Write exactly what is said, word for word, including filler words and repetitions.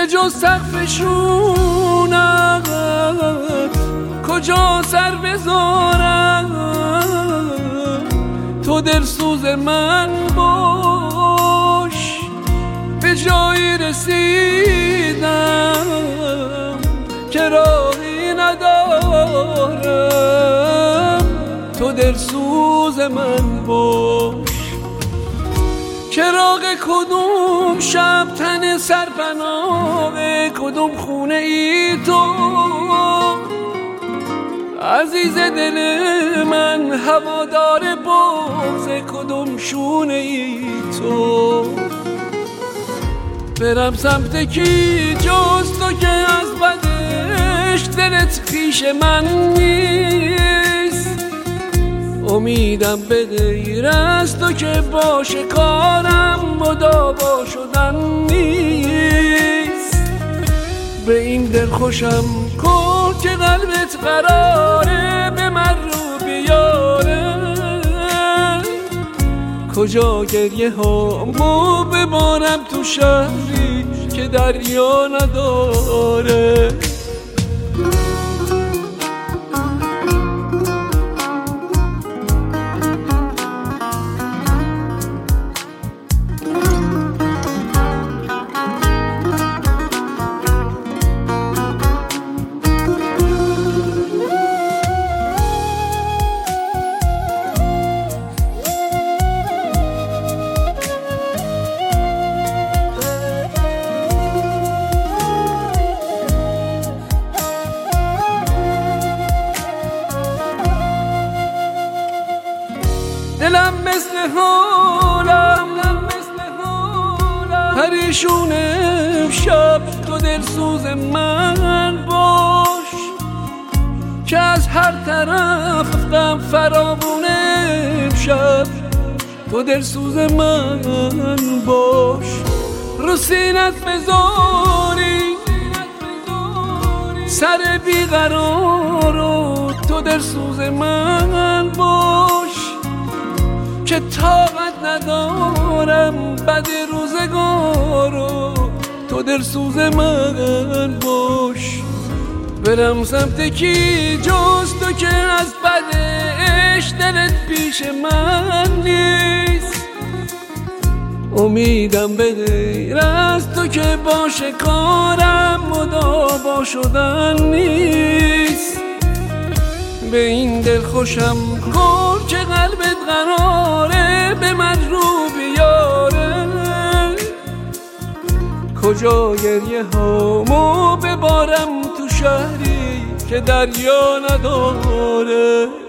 به جز سقفشونم کجا سر بذارم. تو دلسوز من باش، به جایی رسیدم که راهی ندارم. تو دلسوز من باش. چراغ کدوم شب تن سرپناه کدوم خونه ای تو، عزیز دل من هوادار بغض کدوم شونه ای تو. برم سمت کی جز تو که از بدش دلت پیش من نیست. امیدم به غیر از تو که باشه کارم مداوا شدن نیست. به این دل خوشم کن که قلبت قراره به من رو بیاره. کجا گریه هامو ببارم تو شهری که دریا نداره. دلم مثل حالم پریشون امشب. تو دلسوز من باش که از هر طرف غم فراوون امشب. تو دلسوز من باش. رو سینت بذاری سر بیقرارو. تو دلسوز من باش که طاقت ندارم بد روزگارو. تو دلسوز من باش. برم سمت کی جز تو که از بدش دلت پیش من نیست. امیدم به غیر از تو که باشه کارم مداوا شدن نیست. به این دل خوشم کن که قلبت قراره به من رو بیاره. کجا گریه هامو ببارم تو شهری که دریا نداره.